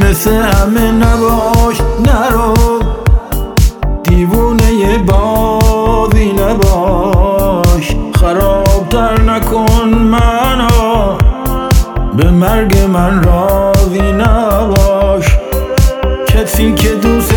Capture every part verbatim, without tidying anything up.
مثل همه نباش، نرو دیوونه بازی نباش، خرابتر نکن منو، به مرگ من راضی نباش. کسی که دوست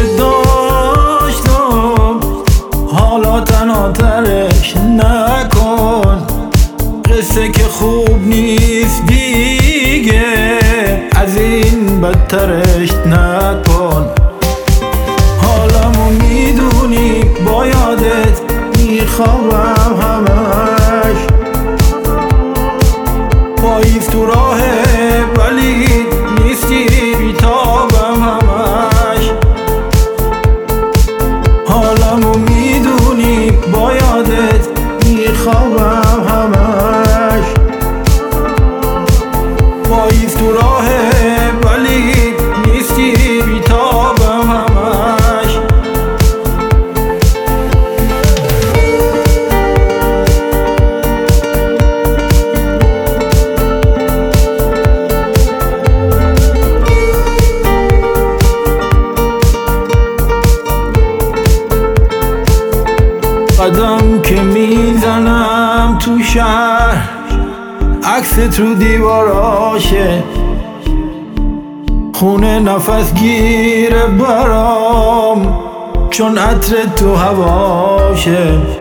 داشتم حالا تنها ترش نکن، قصه که خوب نیست دیگه از این بدترش نکن. حالمو میدونی با یادت میخوابم همش، پاییز تو راهه ولی نیستی بیتابم همش. حالمو میدونی با یادت میخوابم همش، پاییز تو راهه ولی نیستی بیتابم همش. قدم که میزنم تو شهر عکست رو دیواراشه، خونه نفس گیره برام چون عطر تو هواشه.